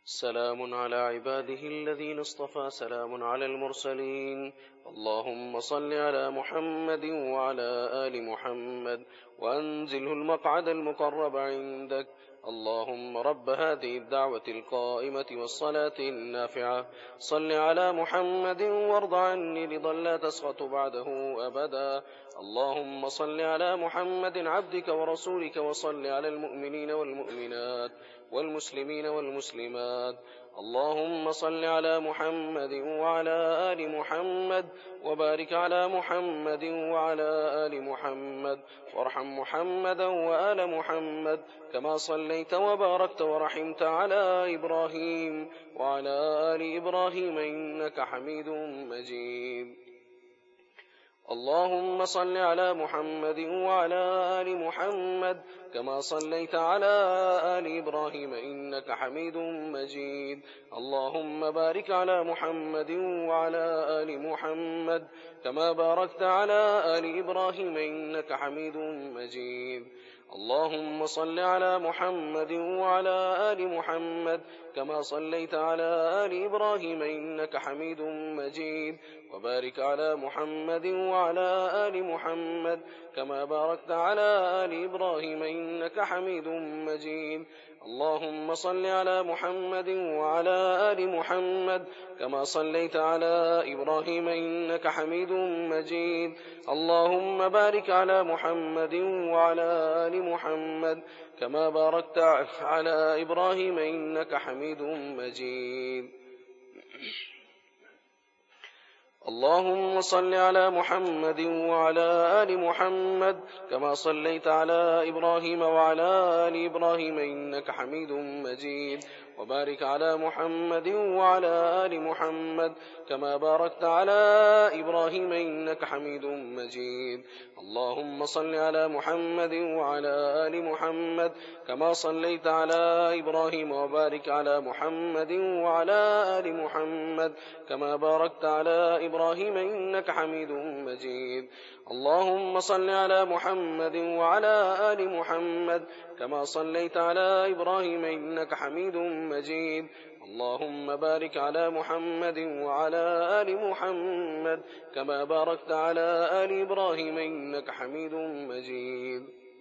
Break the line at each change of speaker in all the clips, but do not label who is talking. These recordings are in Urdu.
سلام على عباده الذين اصطفى، سلام على المرسلين. اللهم صل على محمد وعلى آل محمد وأنزله المقعد المقرب عندك. اللهم رب هذه الدعوة القائمة والصلاة النافعة، صل على محمد وارض عني رضا لا تسخط بعده أبدا. اللهم صل على محمد عبدك ورسولك، وصل على المؤمنين والمؤمنات والمسلمين والمسلمات. اللهم صل على محمد وعلى آل محمد، وبارك على محمد وعلى آل محمد، وارحم محمدا وآل محمد كما صليت وباركت ورحمت على إبراهيم وعلى آل إبراهيم إنك حميد مجيد. اللهم صل على محمد وعلى آل محمد كما صليت على آل إبراهيم إنك حميد مجيد. اللهم بارك على محمد وعلى آل محمد كما باركت على آل إبراهيم إنك حميد مجيد. اللهم صل على محمد وعلى آل محمد كما صليت على آل إبراهيم إنك حميد مجيد. وبارك على محمد وعلى آل محمد كما باركت على آل إبراهيم إنك حميد مجيد. اللهم صل على محمد وعلى آل محمد كما صليت على إبراهيم إنك حميد مجيد. اللهم بارك على محمد وعلى آل محمد كما باركت على إبراهيم إنك حميد مجيد. اللهم صل على محمد وعلى آل محمد كما صليت على إبراهيم وعلى آل إبراهيم إنك حميد مجيد. وبارك على محمد وعلى آل محمد كما باركت على إبراهيم إنك حميد مجيد. اللهم صل على محمد وعلى آل محمد كما صليت على إبراهيم، وبارك على محمد وعلى آل محمد كما باركت على إبراهيم إنك حميد مجيد. اللهم صل على محمد وعلى آل محمد كما صليت على إبراهيم إنك حميد مجيد. اللهم بارك على محمد وعلى آل محمد كما باركت على آل إبراهيم إنك حميد مجيد.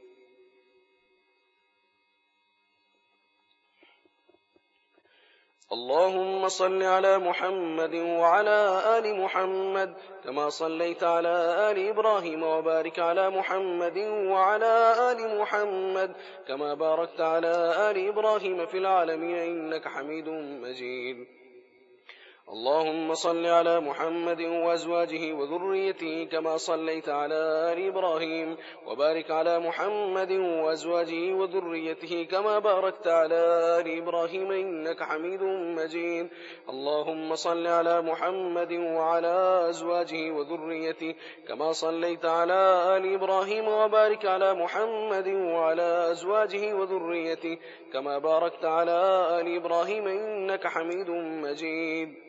اللهم صل على محمد وعلى آل محمد كما صليت على آل إبراهيم، وبارك على محمد وعلى آل محمد كما باركت على آل إبراهيم في العالمين إنك حميد مجيد. اللهم صل على محمد وأزواجه وذريته كما صليت على آل إبراهيم، وبارك على محمد وأزواجه وذريته كما باركت على آل إبراهيم إنك حميد مجيد. اللهم صل على محمد وعلى أزواجه وذريته كما صليت على آل إبراهيم، وبارك على محمد وعلى أزواجه وذريته كما باركت على آل إبراهيم إنك حميد مجيد.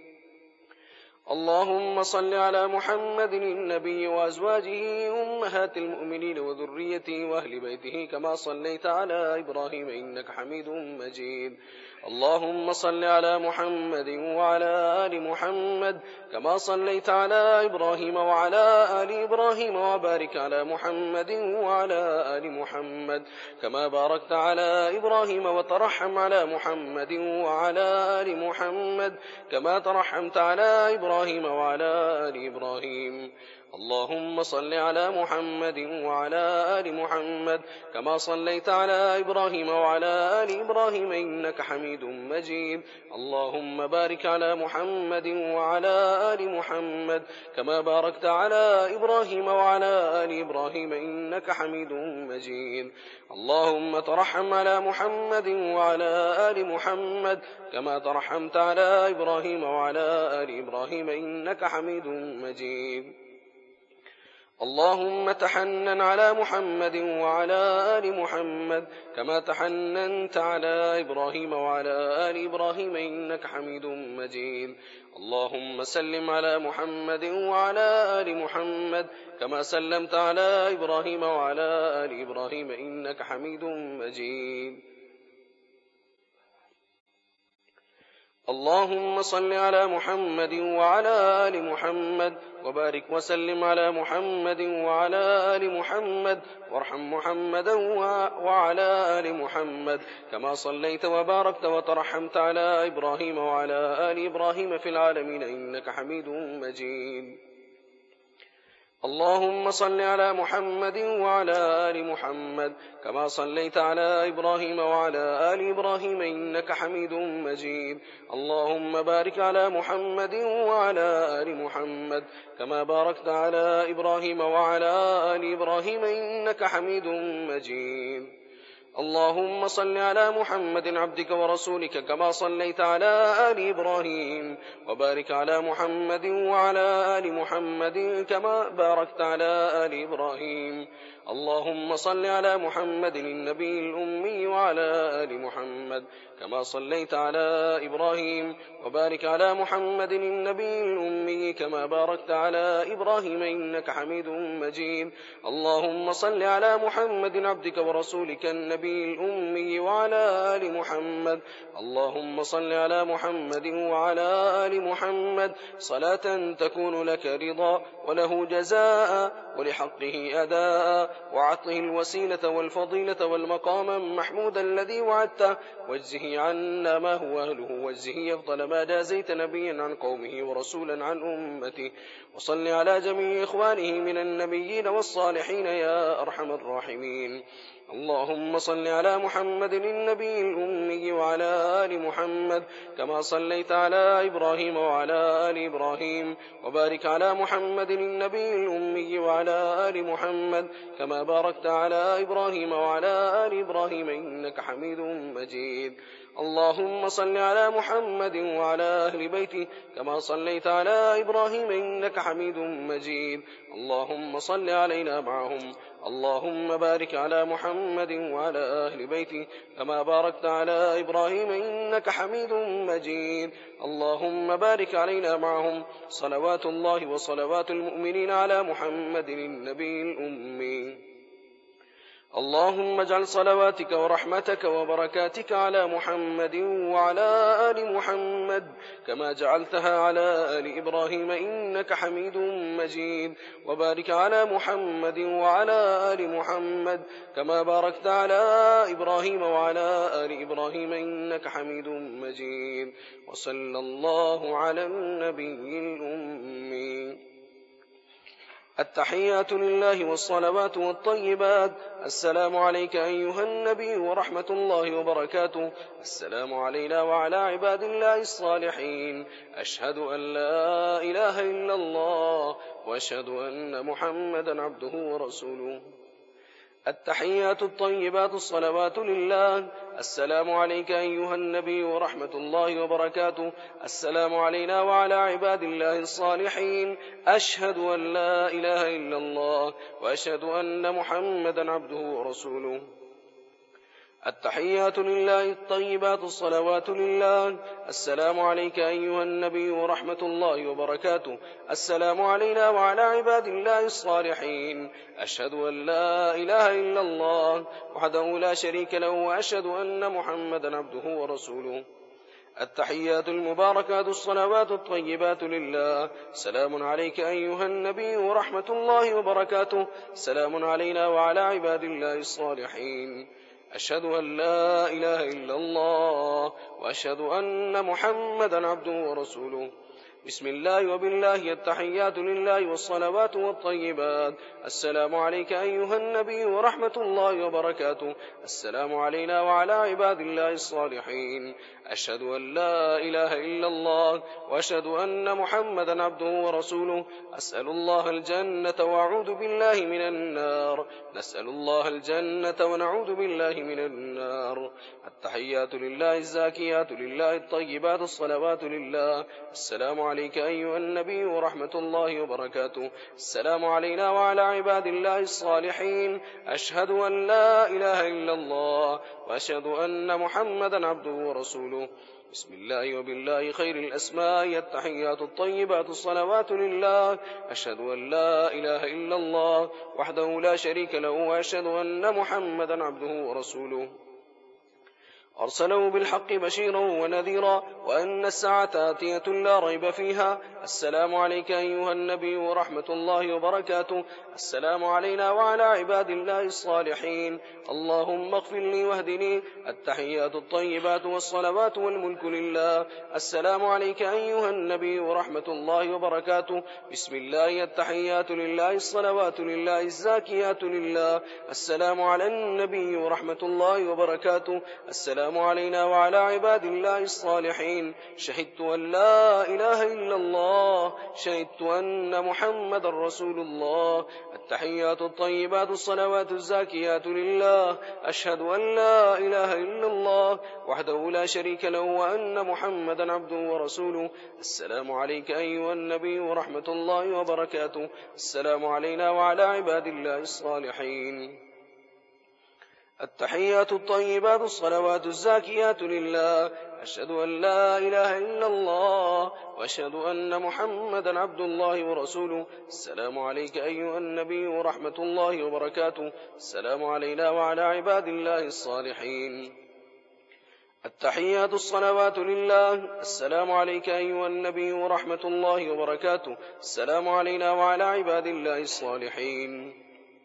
اللهم صل على محمد النبي وأزواجه أمهات المؤمنين وذريته وأهل بيته كما صليت على إبراهيم إنك حميد مجيد. اللهم صل على محمد وعلى آل محمد كما صليت على إبراهيم وعلى آل إبراهيم، وبارك على محمد وعلى آل محمد كما باركت على إبراهيم، وترحم على محمد وعلى آل محمد كما ترحمت على إبراهيم وعلى آل إبراهيم. اللهم صل على محمد وعلى آل محمد كما صليت على إبراهيم وعلى آل إبراهيم إنك حميد مجيد. اللهم بارك على محمد وعلى آل محمد كما باركت على إبراهيم وعلى آل إبراهيم إنك حميد مجيد. اللهم ترحم على محمد وعلى آل محمد كما ترحمت على إبراهيم وعلى آل إبراهيم إنك حميد مجيد. اللهم تحنن على محمد وعلى آل محمد كما تحننت على إبراهيم وعلى آل إبراهيم إنك حميد مجيد. اللهم سلم على محمد وعلى آل محمد كما سلمت على إبراهيم وعلى آل إبراهيم إنك حميد مجيد. اللهم صل على محمد وعلى آل محمد وبارك وسلم على محمد وعلى آل محمد وارحم محمدا وعلى آل محمد كما صليت وباركت وترحمت على إبراهيم وعلى آل إبراهيم في العالمين إنك حميد مجيد. اللهم صل على محمد وعلى آل محمد كما صليت على إبراهيم وعلى آل إبراهيم إنك حميد مجيد. اللهم بارك على محمد وعلى آل محمد كما باركت على إبراهيم وعلى آل إبراهيم إنك حميد مجيد. اللهم صل على محمد عبدك ورسولك كما صليت على آل إبراهيم وبارك على محمد وعلى آل محمد كما باركت على آل إبراهيم. اللهم صل على محمد النبي الأمي وعلى آل محمد كما صليت على إبراهيم وبارك على محمد النبي الأمي كما باركت على إبراهيم إنك حميد مجيد. اللهم صل على محمد عبدك ورسولك النبي الأمي وعلى آل محمد. اللهم صل على محمد وعلى آل محمد صلاة تكون لك رضا وله جزاء ولحقه أداء وعطه الوسيلة والفضيلة والمقام محمود الذي وعدته واجزه عنا ما هو أهله واجزه أفضل ما جازيت نبيا عن قومه ورسولا عن أمته. وصل على جميع إخوانه من النبيين والصالحين يا أرحم الراحمين. اللهم صل على محمد النبي الأمي وعلى آل محمد كما صليت على إبراهيم وعلى آل إبراهيم وبارك على محمد النبي الأمي وعلى آل محمد كما باركت على إبراهيم وعلى آل إبراهيم إنك حميد مجيد. اللهم صل على محمد وعلى أهل بيته كما صليت على إبراهيم إنك حميد مجيد. اللهم صل علينا معهم. اللهم بارك على محمد وعلى أهل بيته كما باركت على إبراهيم إنك حميد مجيد. اللهم بارك علينا معهم. صلوات الله وصلوات المؤمنين على محمد النبي الأمي. اللهم اجعل صلواتك ورحمتك وبركاتك على محمد وعلى آل محمد كما جعلتها على آل إبراهيم إنك حميد مجيد. وبارك على محمد وعلى آل محمد كما باركت على إبراهيم وعلى آل إبراهيم إنك حميد مجيد. وصلى الله على النبي الأمي. التحيات لله والصلوات والطيبات. السلام عليك أيها النبي ورحمة الله وبركاته. السلام علينا وعلى عباد الله الصالحين. أشهد أن لا إله إلا الله وأشهد أن محمدا عبده ورسوله. التحيات الطيبات الصلوات لله. السلام عليك أيها النبي ورحمة الله وبركاته. السلام علينا وعلى عباد الله الصالحين. أشهد أن لا إله إلا الله وأشهد أن محمدا عبده ورسوله. التحيات لله الطيبات الصلوات لله. السلام عليك أيها النبي ورحمة الله وبركاته. السلام علينا وعلى عباد الله الصالحين. أشهد أن لا إله إلا الله وحده لا شريك له وأشهد أن محمدا عبده ورسوله. التحيات المباركات الصلوات الطيبات لله. سلام عليك أيها النبي ورحمة الله وبركاته. سلام علينا وعلى عباد الله الصالحين. أشهد أن لا إله إلا الله وأشهد أن محمدا عبده ورسوله. بسم الله وبالله التحيات لله والصلوات والطيبات. السلام عليك أيها النبي ورحمة الله وبركاته. السلام علينا وعلى عباد الله الصالحين. أشهد أن لا إله إلا الله وأشهد أن محمدا عبده ورسوله. أسأل الله الجنة وأعوذ بالله من النار. نسأل الله الجنة ونعوذ بالله من النار. التحيات لله الزاكيات لله الطيبات الصلوات لله. السلام عليك أيها النبي ورحمة الله وبركاته. السلام علينا وعلى عباد الله الصالحين. أشهد أن لا إله إلا الله وأشهد أن محمدا عبده ورسوله. بسم الله وبالله خير الأسماء. التحيات الطيبات الصلوات لله. أشهد أن لا إله إلا الله وحده لا شريك له وأشهد أن محمدا عبده ورسوله. أرسله بالحق بشيرا ونذيرا وأن الساعة آتية لا ريب فيها. السلام عليك أيها النبي ورحمة الله وبركاته. السلام علينا وعلى عباد الله الصالحين. اللهم اغفر لي واهدني. التحيات الطيبات والصلوات والملك لله. السلام عليك أيها النبي ورحمة الله وبركاته. بسم الله التحيات لله الصلوات لله الزاكيات لله. السلام على النبي ورحمة الله وبركاته. السلام علينا وعلى عباد الله الصالحين. شهدت أن لا إله إلا الله. شهدت أن محمد رسول الله. التحيات الطيبات الصلوات الزاكيات لله. أشهد أن لا إله إلا الله وحده لا شريك له وأن محمدا عبده ورسوله. السلام عليك أيها النبي ورحمة الله وبركاته. السلام علينا وعلى عباد الله الصالحين. التحيات الطيبات الصلوات الزاكيات لله. أشهد أن لا إله إلا الله وأشهد أن محمدا عبد الله ورسوله. السلام عليك أيها النبي ورحمة الله وبركاته. السلام علينا وعلى عباد الله الصالحين. التحيات الصلوات لله. السلام عليك أيها النبي ورحمة الله وبركاته. السلام علينا وعلى عباد الله الصالحين.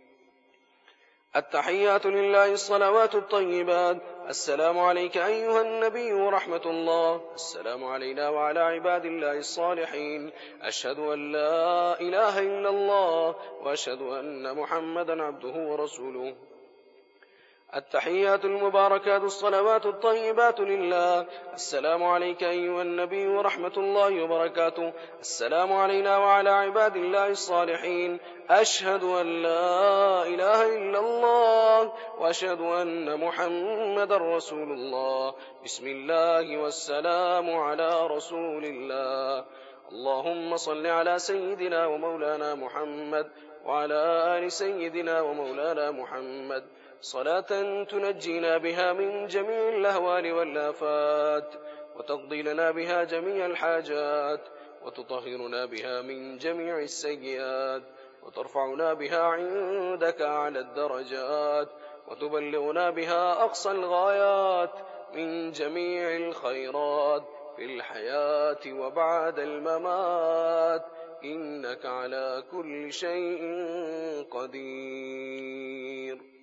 التحيات لله الصلوات الطيبات. السلام عليك أيها النبي ورحمة الله. السلام علينا وعلى عباد الله الصالحين. أشهد أن لا إله إلا الله وأشهد أن محمدا عبده ورسوله. التحيات المباركات الصلوات الطيبات لله. السلام عليك أيها النبي ورحمة الله وبركاته. السلام علينا وعلى عباد الله الصالحين. أشهد أن لا إله إلا الله وأشهد أن محمدا رسول الله. بسم الله والسلام على رسول الله. اللهم صل على سيدنا ومولانا محمد وعلى آل سيدنا ومولانا محمد صلاة تنجينا بها من جميع الأهوال والآفات وتقضي لنا بها جميع الحاجات وتطهرنا بها من جميع السيئات وترفعنا بها عندك أعلى الدرجات وتبلغنا بها أقصى الغايات من جميع الخيرات في الحياة وبعد الممات إنك على كل شيء قدير.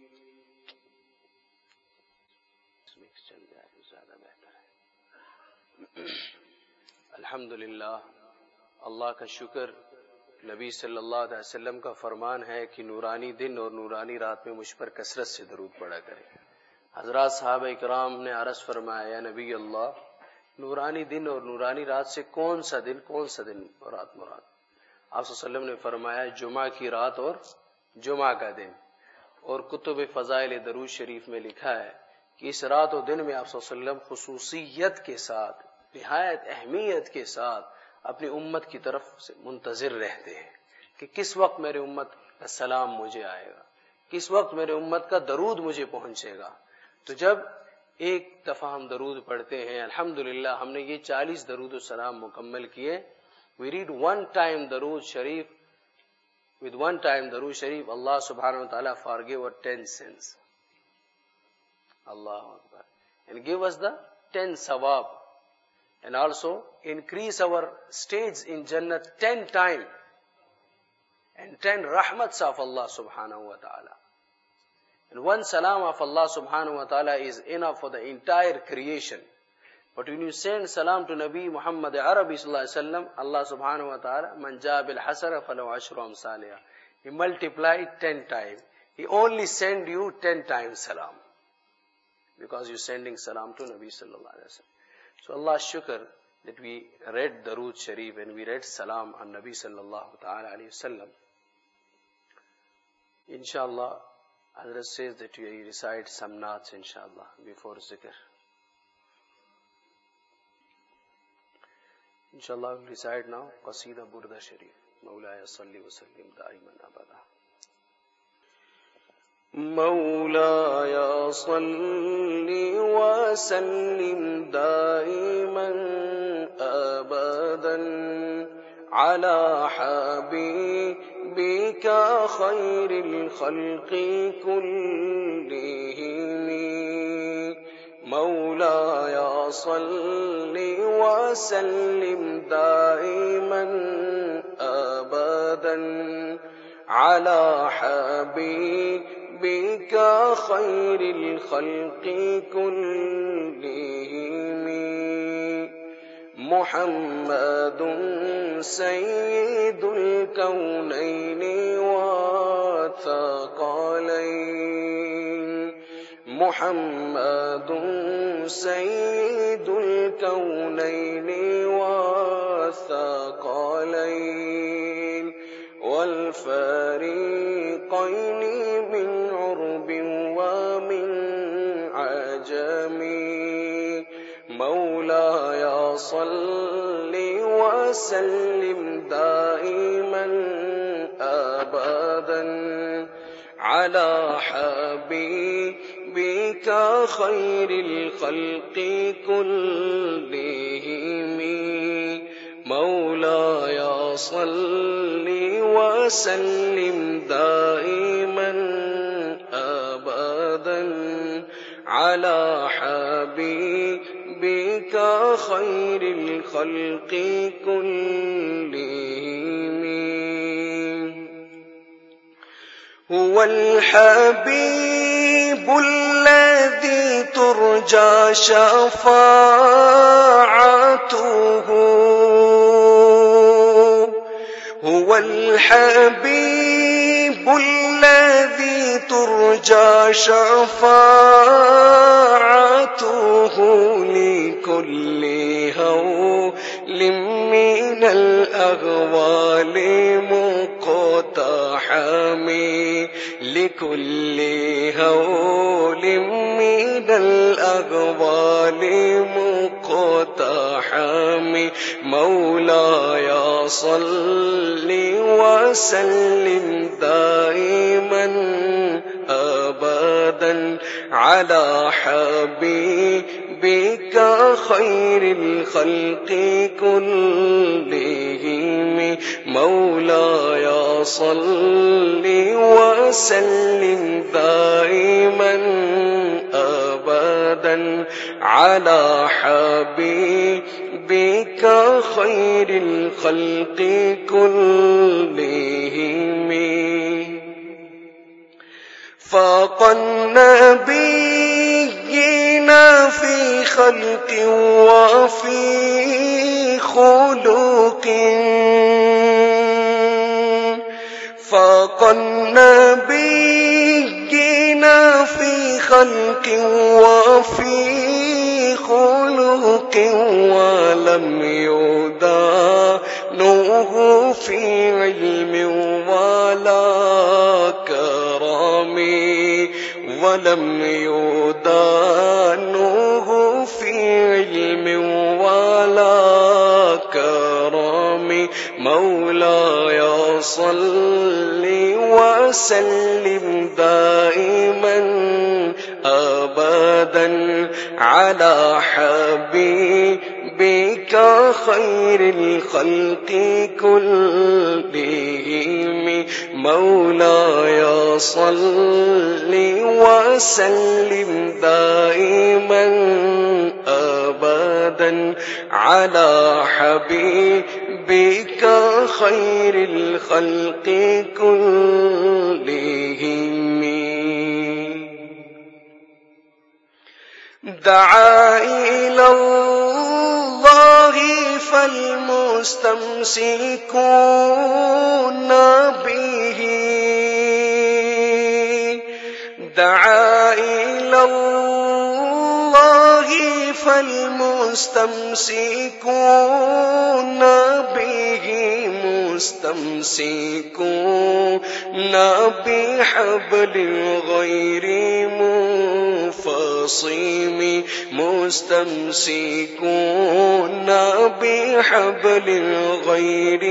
अल्हम्दुलिल्लाह, अल्लाह का शुक्र। नबी सल्लल्लाहु अलैहि वसल्लम का फरमान है कि नूरानी दिन और नूरानी रात में मुझ पर कसरत से दरूद पढ़ा करें। हज़रात साहब इकराम ने अर्ज़ फरमाया, या नबी अल्लाह, नूरानी दिन और नूरानी रात से कौन सा दिन और रात मुराद? आप सल्लल्लाहु अलैहि वसल्लम ने फरमाया, जुमा की रात और जुमा का दिन। और कुतुब फ़ज़ाइल दरूद शरीफ में लिखा है कि इस रात और दिन में आप सल्लल्लाहु अलैहि वसल्लम खुसूसियत के साथ, निहायत अहमियत के साथ अपनी उम्मत की तरफ से मुंतज़िर रहते हैं कि किस वक्त मेरे उम्मत का सलाम मुझे आएगा, किस वक्त मेरे उम्मत का दरूद मुझे पहुंचेगा। तो जब एक दफा हम दरूद पढ़ते हैं, अल्हम्दुलिल्लाह हमने ये 40 दरूद और सलाम मुकम्मल किए। वी रीड वन टाइम दरूद शरीफ, with one time दरूद शरीफ, Allah subhanahu wa ta'ala forgive our 10 sins. Allahu Akbar. And give us the 10 sawab. And also increase our stage in Jannah 10 times. And 10 rahmats of Allah subhanahu wa ta'ala. And one salam of Allah subhanahu wa ta'ala is enough for the entire creation. But when you send salam to Nabi Muhammad Arabi sallallahu alaihi wasallam, Allah subhanahu wa ta'ala, man jaa bil hasana falahu ashru amsalha. He multiplied 10 times. He only send you 10 times salam, because you're sending salam to Nabi sallallahu alaihi wasallam. So Allah shukr that we read Darood Sharif and we read salam on Nabi sallallahu ta'ala alaihi wasallam. Inshallah, Hazrat says that we recite some naats inshallah before zikr. Inshallah, we'll recite now Qasida Burda Sharif. Mawlaya salli wa sallim da'iman abada. Mawlaya salli wa sallim da'iman abadan ala habibika khairil khalqi kullihim. Mawlaya صل وسلم دائما أبدا على حبيبك خير الخلق كلهم محمد سيد الكونين والثقلين محمد سيد الكونين والثقلين والفريقين من عرب ومن عجم مولاي صل وسلم دائما أبدا على حبيبك خير الخلق كلهم مولاي صل وسلم دائما أبدا على حبيبك خير الخلق كلهم هو الحبيب الذي ترجى شفاعته هو الحبيب الذي ترجى شفاعته لكل هول من الأغوال مقتحم لكل هول من الأغوال مقتحم مولاي صل وسلم دائما أبدا على حبيبك خير الخلق كلهم مولاي صل وسلم دائما أبدا على حبيبك خير الخلق كلهم فاق النبيين في خلق وفي خلق فاق النبيين في خلق وفي خلق ولم يدانوه في علم ولا كرم ولم يدانوه في علم ولا كرم مولاي صل وسلم دائما أبدا على حبيبك خير الخلق كلهم مولاي صل وسلم دائما أبدا على حبيبك خير الخلق كلهم دعا إلى الله فالمستمسكون به دعا إلى الله فالمستمسكون به مستمسكون بحبل غير منفصم مستمسكون بحبل غير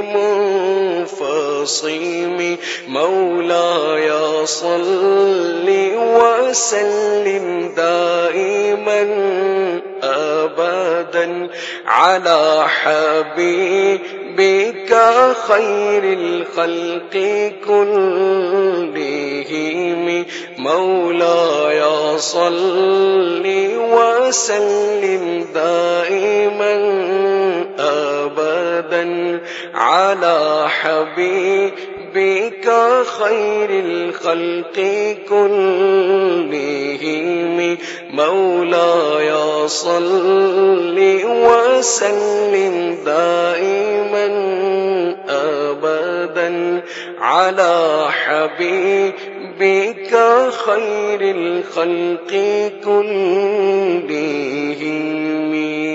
منفصم مولاي صل وسلم دائما أبدا على حبيبك خير الخلق كلهم مولاي صل وسلم دائما أبدا على حبيبك خير الخلق كلهم مولاي صل وسلم دائما أبدا على حبيبك خير الخلق كلهم.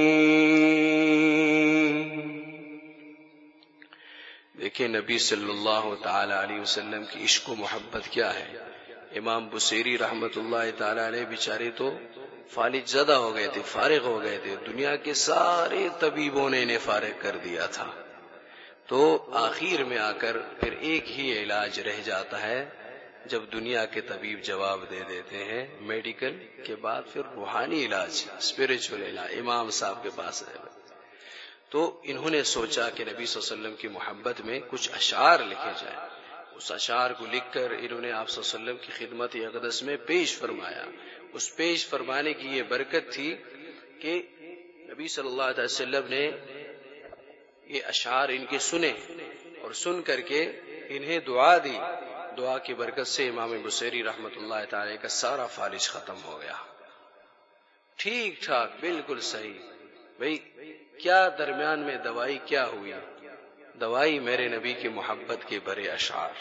देखिए नबी सल्लल्लाहु ताला अलैहि वसल्लम की इश्क व मोहब्बत क्या है। इमाम बुसेरी रहमतुल्लाह ताला अलैह बेचारे तो फालिज ज़दा हो गए थे, फारिग हो गए थे, दुनिया के सारे तबीबों ने इन्हें फारिग कर दिया था। तो आखिर में आकर फिर एक ही इलाज रह जाता है, जब दुनिया के तबीब जवाब दे देते हैं मेडिकल के बाद फिर रूहानी इलाज, स्पिरिचुअल इलाज इमाम साहब के पास है। तो इन्होंने सोचा कि नबी सल्लल्लाहु अलैहि वसल्लम की मोहब्बत में कुछ अशार लिखे जाए। उस अशार को लिखकर इन्होंने आप सल्लल्लाहु अलैहि वसल्लम की खिदमत अक़दस में पेश फरमाया। उस पेश फरमाने की ये बरकत थी कि नबी सल्लल्लाहु अलैहि वसल्लम ने ये अशार इनके सुने और सुन करके इन्हें दुआ दी। दुआ की बरकत से इमाम बुसेरी रहमतुल्लाह ताला का सारा फालिज खत्म हो गया, ठीक ठाक बिल्कुल सही। भाई क्या दरमियान में दवाई क्या हुई? दवाई मेरे नबी की मोहब्बत के बड़े अशार।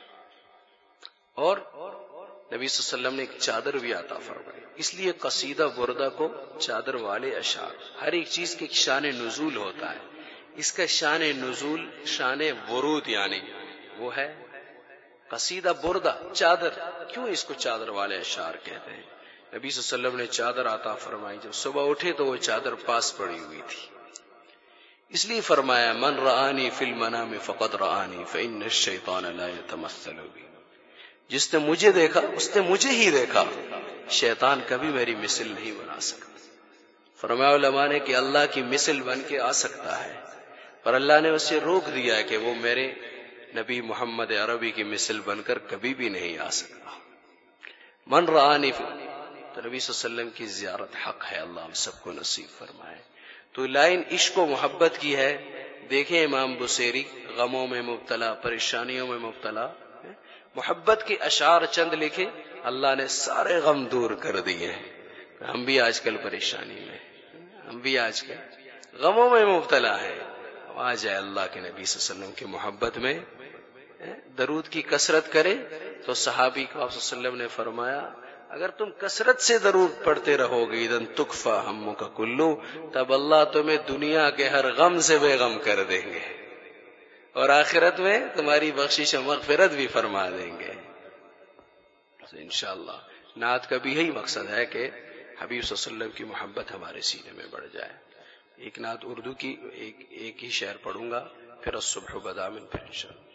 और नबी सल्लल्लाहु अलैहि वसल्लम ने एक चादर भी आता फरमाई, इसलिए कसीदा बुर्दा को चादर वाले अशार। हर एक चीज के शान नुजूल होता है, इसका शान नुजूल शान वरूद यानी वो है कसीदा बुर्दा, चादर। क्यों इसको चादर वाले अशार कहते हैं? नबी सल्लल्लाहु अलैहि वसल्लम ने चादर आता फरमाई, जब सुबह उठे तो वो चादर पास पड़ी हुई थी, इसलिए फरमाया मन रआनी फिल मनामी फक़द रआनी फ़इन्न शैतान ला यतमस्सलु बी। जिसने मुझे देखा उसने मुझे ही देखा, शैतान कभी मेरी मिसल नहीं बना सकता। फरमाया उलमा ने कि अल्लाह की मिसल बन के आ सकता है, पर अल्लाह ने उसे रोक दिया है कि वो मेरे नबी मोहम्मद अरबी की मिसल बनकर कभी भी नहीं आ सकता। मन रआनी, तो नबी सल्लल्लाहु अलैहि वसल्लम की ज़ियारत हक है, अल्लाह हम सबको नसीब फरमाए। तो लाइन इश्क व मोहब्बत की है। देखें इमाम बुसेरी गमों में मुब्तला, परेशानियों में मुब्तला, मोहब्बत के अशार चंद लिखे, अल्लाह ने सारे गम दूर कर दिए हैं। हम भी आजकल परेशानी में, हम भी आजकल गमों में मुब्तला है। आ जाए अल्लाह के नबी सल्लल्लाहु अलैहि वसल्लम की मोहब्बत में, दरूद की कसरत करें। तो सहाबी को आप सल्लल्लाहु अलैहि वसल्लम ने फरमाया, अगर तुम कसरत से दरूद पढ़ते रहोगे इदन तुकफा हम्मु का कुल्लू, तब अल्लाह तुम्हें दुनिया के हर गम से बेगम कर देंगे और आखिरत में तुम्हारी बख्शिश और मगफिरत भी फरमा देंगे। तो इंशाअल्लाह नात का भी यही मकसद है कि हबीब सल्लल्लाहु अलैहि वसल्लम की मोहब्बत हमारे सीने में बढ़ जाए। एक नात उर्दू की एक ही शेर पढ़ूंगा, फिर सुबह बदामिन, फिर इंशाअल्लाह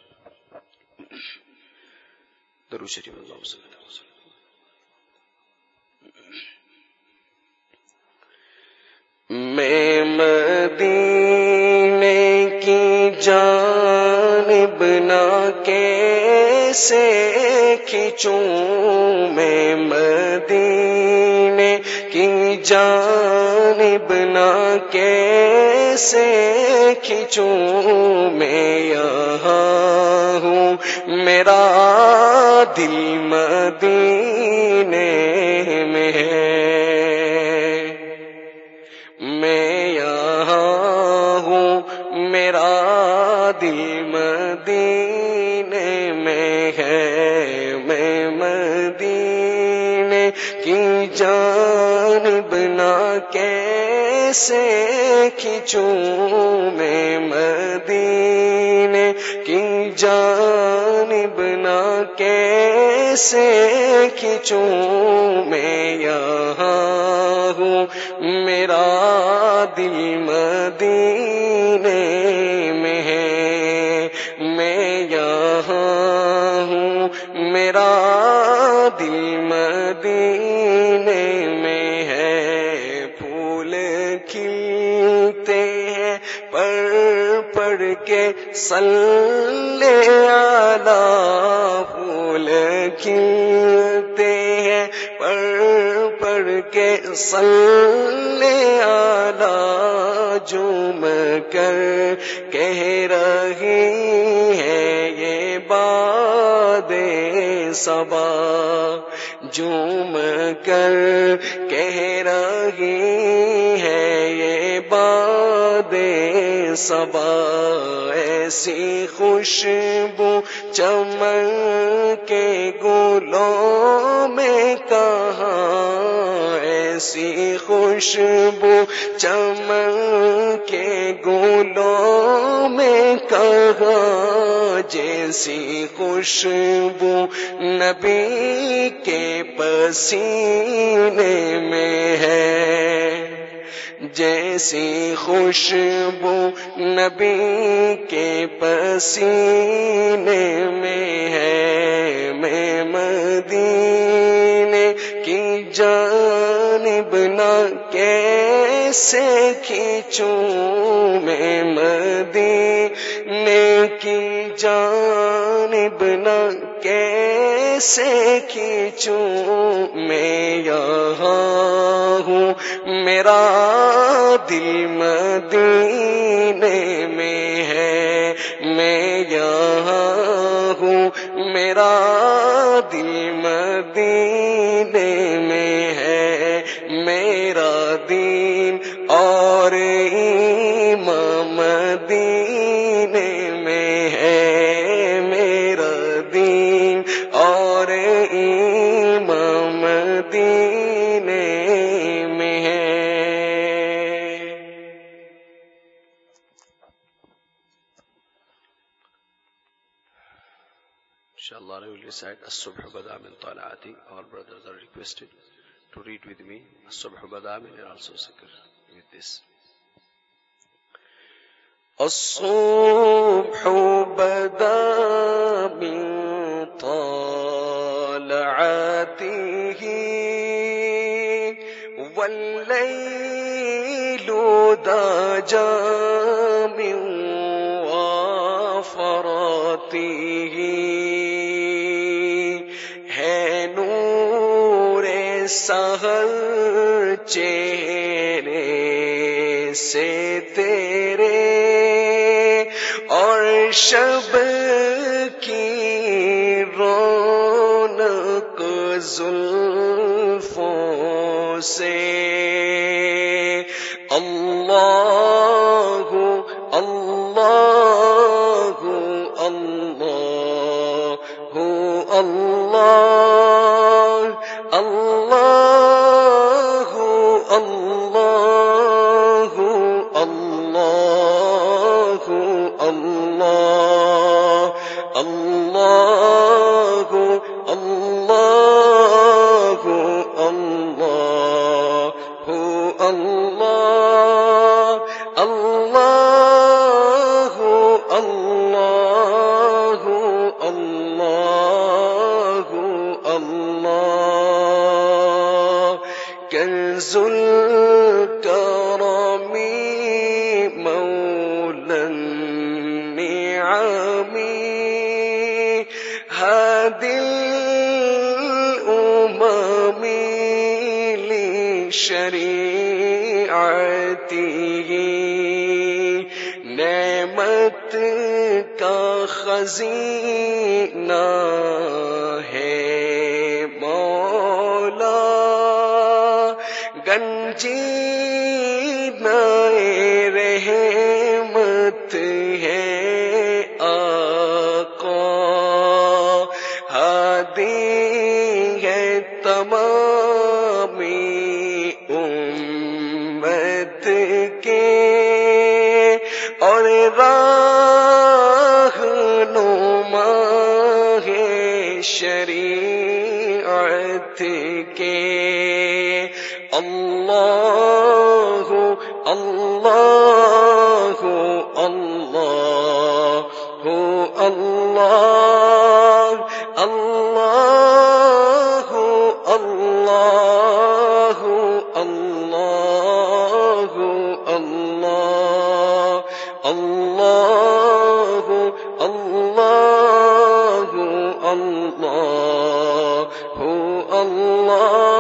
दरूद शरीफ अल्लाहुम्मा सल्लि अलैहि वसल्लम। मैं मदीने की जानिब ना कैसे खिंचूं, मैं मदीने की जानिब ना कैसे खिंचूं, मैं यहाँ हूँ मेरा दिल मदीने में है, मैं यहाँ हूँ मेरा दिल मदीने में है, मैं मदीने की जानिब ना कैसे खिंचूं, मैं मदीने की जानिब ना कैसे खिंचूं, मैं यहाँ हूँ मेरा दिल मदीने में है, मैं यहाँ हूँ मेरा दिल मदीने में है। फूल खिलते हैं पढ़ के सल्ले आला, फूल खिलते
पढ़ के सल्ले आला झूम कर कह रही है ये बादे सबा, झूम कर कह रही है ये बादे सबा। ऐसी खुशबू चमन के गुलों में कहाँ, ऐसी खुशबू चमन के गुलों में कहाँ, जैसी खुशबू नबी के पसीने में है, जैसी खुशबू नबी के पसीने में है। मैं मदीने की जानिब ना कैसे खींचूं, मैं मदीने की जानिब ना कैसे खींचूं, मैं यहाँ हूँ मेरा दिल मदीने में है, मैं यहाँ हूँ मेरा दिल मदीने में है। मेरा दीन और ईमान मदीने में है, मेरा दीन और ईमान मदीने में है।
Inshallah, I will recite As-Subh Bada min Tala'ati. All brothers are requested to read with me As-Subh Bada min and also Zikr with this.
الصبح بدا من طلعته والليل دجى من وفراته है नूर सहर चेहरे से तेरे और शब की रौनक जुल्फों से। अल्लाहु अल्लाहु अल्लाहु अल्लाह अल्लाहु अल्लाहु अल्लाहु अल्लाह अल्लाहु अल्लाहु अल्लाहु अल्लाह अल्लाहु अल्लाहु अल्लाहु अल्लाह कंजुल करमी मौलन निआमी हादिल उममी ली शरीअतिही नेमत का खजीना है मौला गंजीनाए रहमत है आका हादी है तमामी उम्मत के और राहनुमा है शरीअत के। अल्लाहु अल्लाहु अल्लाहु अल्लाह अल्लाहु अल्लाहु अल्लाहु अल्लाह अल्लाहु अल्लाहु अल्लाहु अल्लाह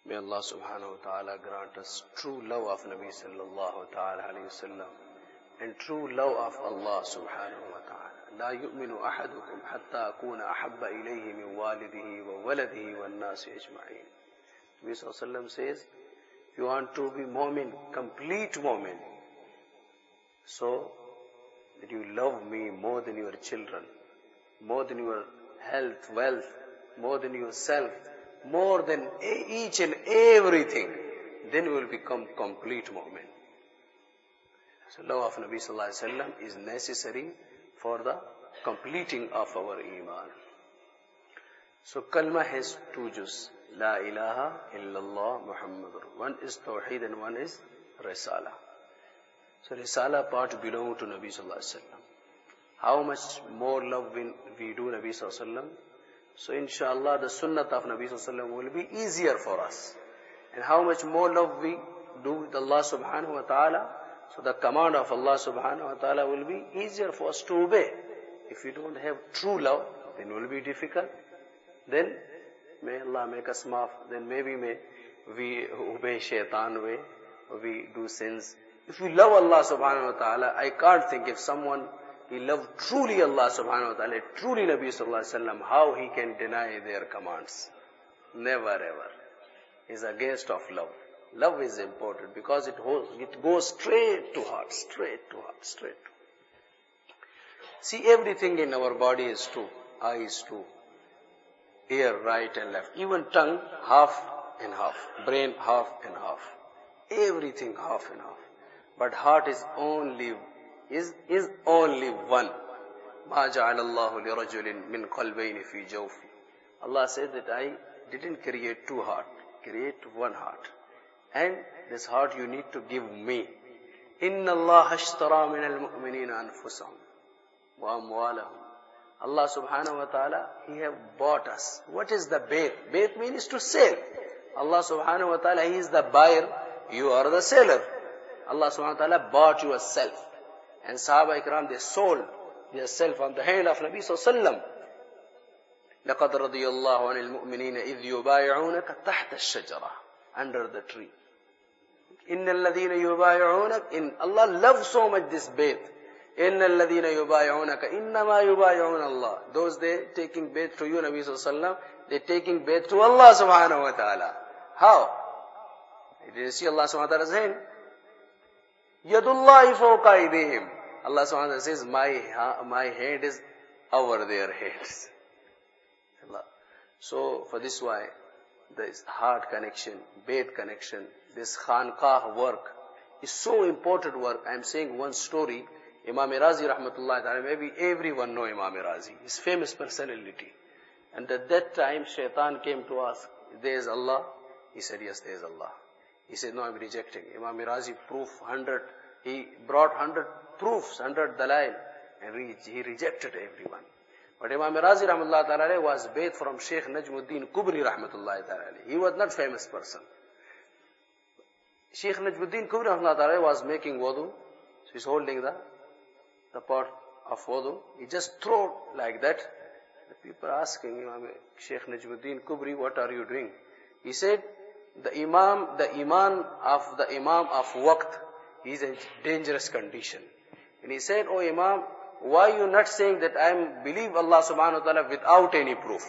May Allah subhanahu wa ta'ala grant us true love of Nabi sallallahu ta'ala alayhi wasallam and true love of Allah subhanahu wa ta'ala. لا يؤمن أحدكم حتى أكون أحب إليه من والده وولده والناس أجمعين. Nabi sallallahu alayhi wasallam says, if you want to be mu'min, complete mu'min, so that you love me more than your children, more than your health, wealth, more than yourself, more than each and everything, then you will become complete mu'min. So love of Nabi sallallahu alaihi wasallam is necessary for the completing of our iman. So kalma has two juz. La ilaha illallah Muhammadur. One is Tawheed and one is Risala. So Risala part belong to Nabi sallallahu alaihi wasallam. How much more love will we do Nabi sallallahu alaihi wasallam? So inshallah the sunnat of Nabi sallallahu alaihi wasallam will be easier for us. And how much more love we do with Allah subhanahu wa ta'ala, so the command of Allah subhanahu wa ta'ala will be easier for us to obey. If we don't have true love, then it will be difficult. Then may Allah make us maaf. Then maybe we obey shaitan way, or we do sins. If we love Allah subhanahu wa ta'ala, I can't think if someone, he loved truly Allah subhanahu wa ta'ala, truly Nabi sallallahu alaihi wasallam, how he can deny their commands. Never ever. Is against of love. Love is important because it goes straight to heart, straight to heart, straight to. See, everything in our body is two. Eye is two. Ear, right and left. Even tongue, half and half. Brain, half and half. Everything half and half. But heart is only one. مَا جَعَلَ اللَّهُ لِرَجُلٍ مِّن قَلْبَيْنِ فِي جَوْفِهِ. Allah said that I didn't create two hearts. Create one heart. And this heart you need to give me. إِنَّ اللَّهَ اشْتَرَى مِنَ الْمُؤْمِنِينَ أَنفُسَهُمْ وَأَمْوَالَهُم. Allah subhanahu wa ta'ala, He have bought us. What is the bayt? Bayt means to sell. Allah subhanahu wa ta'ala, He is the buyer, you are the seller. Allah subhanahu wa ta'ala bought yourself. And Sahaba Ikram, they sold their self on the hand of Nabi sallallahu alaihi wasallam. لَقَدْ رَضِيَ اللَّهُ عَنِ الْمُؤْمِنِينَ إِذْ يُبَايِعُونَكَ تَحْتَ الشَّجَرَةِ. Under the tree. إِنَّ الَّذِينَ يُبَايِعُونَكَ. Allah loves so much this bayt. إِنَّ الَّذِينَ يُبَايِعُونَكَ إِنَّمَا يُبَايِعُونَ اللَّهِ. Those they taking bayt to you, Nabi sallallahu alaihi wasallam, they taking bayt to Allah subhanahu wa ta'ala. How? Did you see Allah subhanahu wa ta'ala's hand? Yadullahi fawqa aydihim. Allah subhanahu wa ta'ala says, my hand is over their heads. So, for this why, this heart connection, bayt connection, this khanqah work is so important work. I am saying one story. Imam Razi rahmatullahi ta'ala, maybe everyone know Imam Razi. His famous personality. And at that time, shaitan came to ask, there is Allah? He said, yes, there is Allah. He said, no, I am rejecting. Imam Razi proof 100. He brought 100 proofs, 100 dalail. And he rejected everyone. But Imam Razi rahmatullahi ta'ala was bathed from Sheikh Najmuddin Kubri rahmatullahi ta'ala. He was not famous person. Sheikh Najmuddin Kubri rahmatullahi ta'ala was making wudu. So he's holding the pot of wudu. He just threw it like that. The people are asking him, Sheikh Najmuddin Kubri, what are you doing? He said, the imam of waqt, he is in dangerous condition. And he said, oh Imam, why you not saying that I believe Allah subhanahu wa ta'ala without any proof?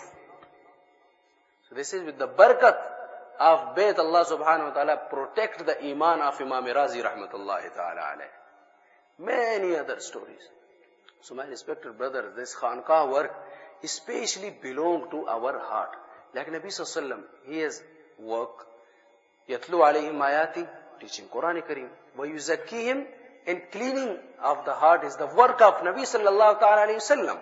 So this is with the barakat of bayt, Allah subhanahu wa ta'ala protect the iman of Imam Razi rahmatullahi ta'ala alayh. Many other stories. So my respected brothers, this khanqah work especially belong to our heart. Like Nabi sallallahu alayhi wa sallam, he has work. Yatlu alayhim ayati, teaching Quran Kareem. Wa yuzakkihim, and cleaning of the heart is the work of Nabi sallallahu ta'ala alayhi wa sallam.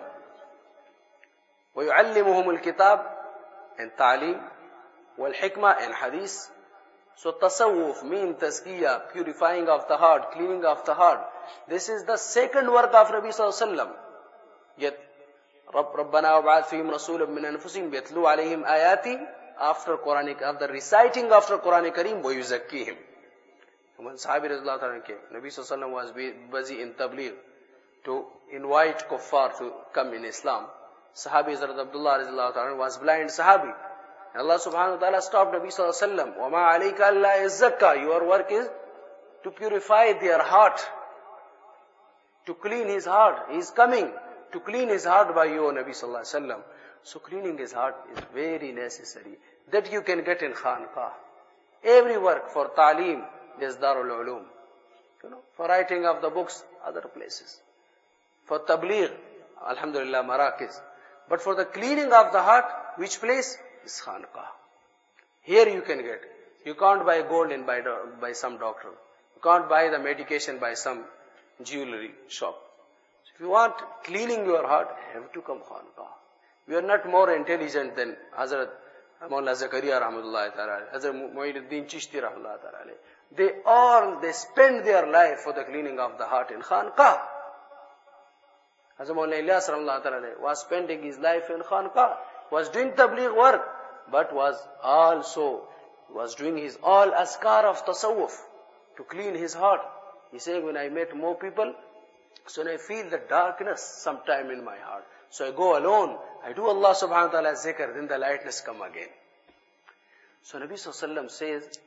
Wa yu'allimuhum al-kitab, and ta'lim, wal hikmah, and hadith. So tasawwuf mean tazkiyah, purifying of the heart, cleaning of the heart. This is the second work of Nabi sallallahu alayhi wa sallam. Yet, رَبَّنَا وَبَعَثْ فِيهِمْ رَسُولًا مِّنْ أَنفُسِهِمْ يَتْلُو عَلَيْهِمْ آيَاتِ. After Quranic, after reciting after Quran Kareem, وَيُزَكِّيهِمْ. When Sahabi Rizallahu Ta'ala came, Nabi Sallallahu Alaihi Wasallam was busy in tabligh to invite kuffar to come in Islam. Sahabi Hazrat Abdullah Rizallahu Ta'ala was blind Sahabi. Allah subhanahu wa ta'ala stopped Nabi sallallahu alayhi wa sallam. وَمَا عَلَيْكَ أَلَّا يَزَّكَّى. Your work is to purify their heart, to clean his heart. He is coming to clean his heart by you, Nabi sallallahu alayhi wa sallam. So cleaning his heart is very necessary. That you can get in Khanqah. Every work for ta'aleem, there's Darul Ulum. For writing of the books, other places. For tabligh, alhamdulillah, Marakiz. But for the cleaning of the heart, which place? Is Khanqah. Here you can get. You can't buy gold by some doctor. You can't buy the medication by some jewelry shop. So if you want cleaning your heart, you have to come Khanqah. We are not more intelligent than Hazrat Maulana Zakaria rahmatullahi ta'ala, Hazrat Mu'ayyiduddin Chishti rahmatullahi ta'ala. They spend their life for the cleaning of the heart in Khanqah. Hazrat Maulana Ilyas rahmatullahi ta'ala was spending his life in Khanqah, was doing tabligh work, but was doing his all askar of tasawwuf to clean his heart. He saying, when I met more people, so when I feel the darkness sometime in my heart, so I go alone, I do Allah subhanahu wa ta'ala zikr, then the lightness come again. So Nabi sallallahu alayhi wa sallam says,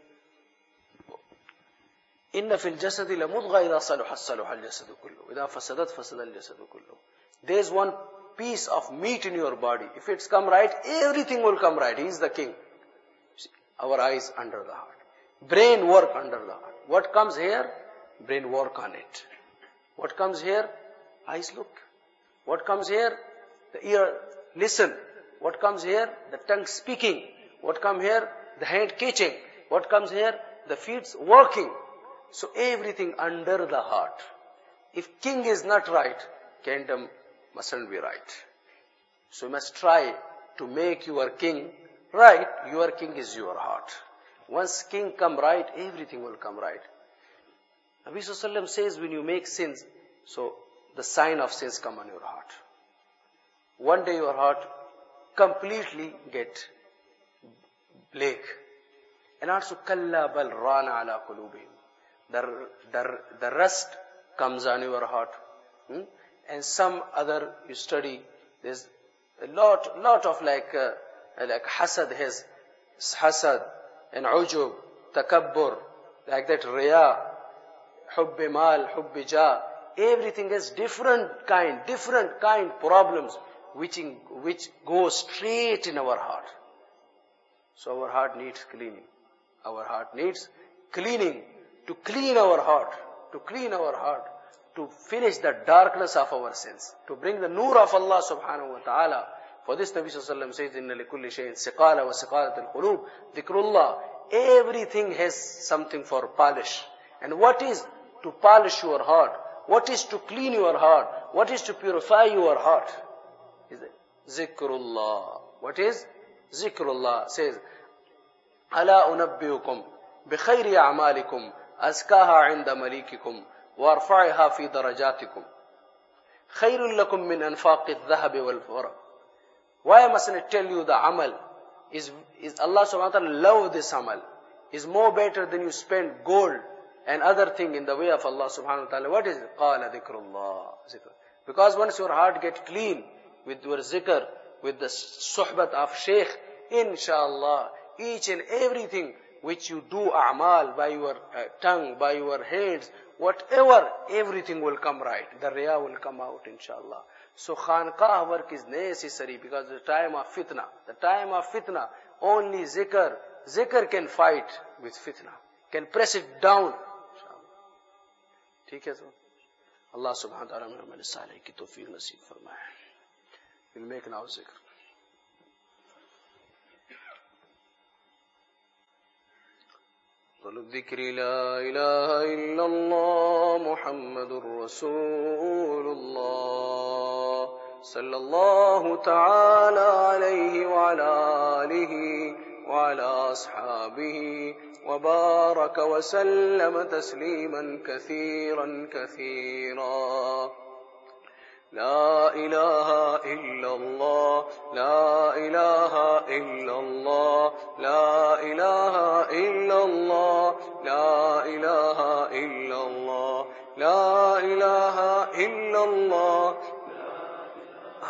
إِنَّ فِي الْجَسَدِ لَمُضْغَى إِذَا صَلُحَتْ صَلُحَ الْجَسَدُ كُلُّهُ إِذَا فَسَدَتْ فَسَدَ الْجَسَدُ كُلُّهُ. There is one piece of meat in your body. If it's come right, everything will come right. He is the king. See, our eyes under the heart. Brain work under the heart. What comes here? Brain work on it. What comes here? Eyes look. What comes here? The ear listen. What comes here? The tongue speaking. What comes here? The hand catching. What comes here? The feet working. So everything under the heart. If king is not right, kingdom mustn't be right. So you must try to make your king right. Your king is your heart. Once king come right, everything will come right. Nabi sallallahu alayhi wa sallam says, when you make sins, so the sign of sins come on your heart. One day your heart completely get black. And also, kalla bal rana ala qulubihim. The rust comes on your heart. And some other, you study, there's a lot of like hasad has, hasad and ujub, takabbur, like that riya, hubbi mal, hubbi jah. Everything has different kind problems which go straight in our heart. So our heart needs cleaning. Our heart needs cleaning to clean our heart, to finish the darkness of our sins, to bring the nur of Allah subhanahu wa ta'ala. For this Nabi sallallahu alayhi wa sallam says, إِنَّ لِكُلِّ شَيْءٍ سِقَالَ وَسِقَالَةِ الْقُلُوبِ ذِكْرُ. Everything has something for polish. And what is to polish your heart? What is to clean your heart? What is to purify your heart? Is it zikrullah? What is zikrullah? Says, أَلَا أُنَبِّئُكُمْ بِخَيْرِ أَعْمَالِكُمْ أَزْكَاهَا عِنْدَ مَلِيكِكُمْ وَارْفَعِهَا فِي دَرَجَاتِكُمْ خَيْرٌ لَكُمْ مِنْ أَنْفَاقِ الذَّهَبِ وَالْفِضَّةِ. Why mustn't I tell you the amal? Is Allah subhanahu wa ta'ala love this amal? Is more better than you spend gold and other thing in the way of Allah subhanahu wa ta'ala. What is it? قَالَ ذِكْرُ اللَّهِ. Because once your heart get clean with your zikr, with the suhbat of shaykh, inshallah, each and everything which you do a'mal by your tongue, by your hands, whatever, everything will come right. The riya will come out, inshallah. So Khanqah work is necessary because the time of fitna, only zikr can fight with fitna, can press it down. ठीक है तो अल्लाह सुब्हान तआला हमें साले की तौफीक नसीब फरमाए. We'll make now zikr. الذكر لا إله إلا الله محمد رسول الله صلى الله تعالى عليه وعلى آله وعلى أصحابه وبارك وسلم تسليما كثيرا كثيرا. لا إله إلا الله لا إله إلا الله لا إله إلا الله لا إله إلا الله لا إله إلا الله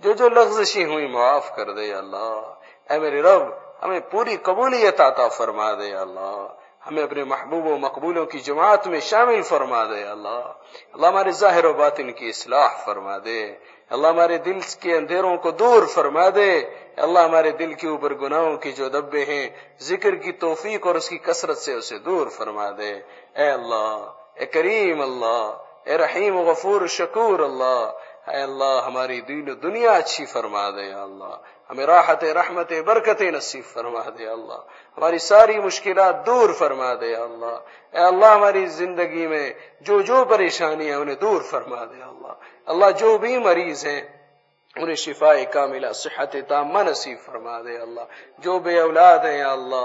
जो जो लग़्ज़िशें हुई माफ कर दे अल्लाह। ऐ मेरे रब हमें पूरी कबूलियत अता फरमा दे अल्लाह। हमें अपने महबूब व मकबूलों की जमात में शामिल फरमा दे अल्लाह। अल्लाह हमारे ज़ाहिर व बातिन की इस्लाह फरमा दे। अल्लाह हमारे दिल के अंधेरों को दूर फरमा दे। अल्लाह हमारे दिल के ऊपर गुनाहों की जो दब्बे हैं जिक्र की तौफीक और उसकी कसरत से उसे दूर फरमा दे। ए अल्लाह, ए करीम अल्लाह, ए रहीम गफूर शकूर अल्लाह। ऐ अल्लाह हमारी दीन दुनिया अच्छी फरमा दे अल्लाह। हमें राहत रहमत बरकत नसीब फरमा दे अल्लाह। हमारी सारी मुश्किलात दूर फरमा दे अल्लाह। ऐ अल्लाह हमारी जिंदगी में जो जो परेशानियां उन्हें दूर फरमा दे अल्लाह। अल्लाह जो भी मरीज हैं उन्हें शिफाए कामिला सेहत ताम्मा नसीब फरमा दे अल्लाह। जो बे औलाद हैं अल्लाह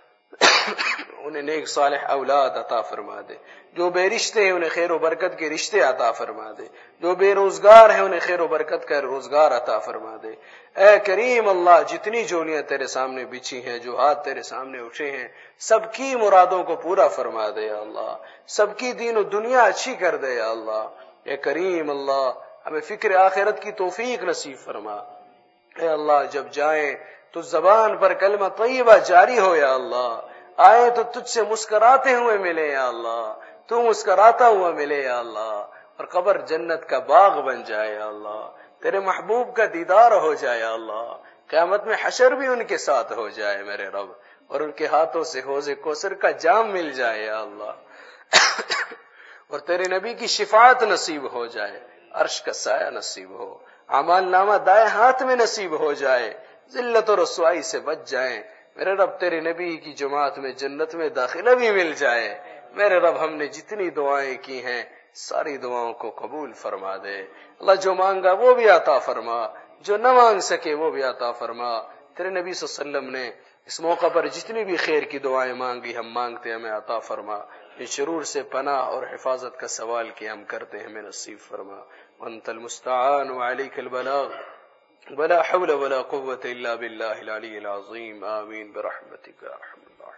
उन्हें नेक सालेह औलाद अता फरमा दे। जो बेरिश्ते हैं उन्हें खैर व बरकत के रिश्ते अता फरमा दे। जो बेरोजगार हैं उन्हें खैर व बरकत का रोजगार अता फरमा दे। ऐ करीम अल्लाह, जितनी जोलियां तेरे सामने बिछी हैं, जो हाथ तेरे सामने उठे हैं, सबकी मुरादों को पूरा फरमा दे अल्लाह। सबकी दीन व दुनिया अच्छी कर दे अल्लाह। ऐ करीम अल्लाह हमें फिक्र आखिरत की तौफीक नसीब फरमा। ऐ अल्लाह जब जाएं तो जबान पर कलमा तय्यबा जारी हो या अल्लाह। आए तो तुझसे मुस्कुराते हुए मिले या अल्लाह। तू मुस्कुराता हुआ मिले या अल्लाह। और कब्र जन्नत का बाग बन जाए या अल्लाह। तेरे महबूब का दीदार हो जाए या अल्लाह। क़यामत में हशर भी उनके साथ हो जाए मेरे रब, और उनके हाथों से हौज़े कौसर का जाम मिल जाए या अल्लाह। और तेरे नबी की शिफाअत नसीब हो जाए, अर्श का साया नसीब हो, अमाल नामा दाएं हाथ में नसीब हो जाए, जिल्लत और रसवाई से बच जाएं मेरे रब। तेरे नबी की जमात में जन्नत में दाखिला भी मिल जाए मेरे रब। हमने जितनी दुआएं की हैं सारी दुआओं को कबूल फरमा दे अल्लाह। जो मांगा वो भी अता फरमा, जो न मांग सके वो भी अता फरमा। तेरे नबी सल्लल्लाहु अलैहि वसल्लम ने इस मौका पर जितनी भी खैर की दुआएं मांगी हम मांगते हमें अता फरमा। इन शुरूर से पनाह और हिफाजत का सवाल किया हम करते हमें नसीब फरमा। वअंतल मुस्तआन व अलैकल बलाग वला हौला वला कुव्वता इल्ला बिल्लाहिल अलीय्यिल अज़ीम। आमीन बिरहमतिका या अरहमर राहिमीन।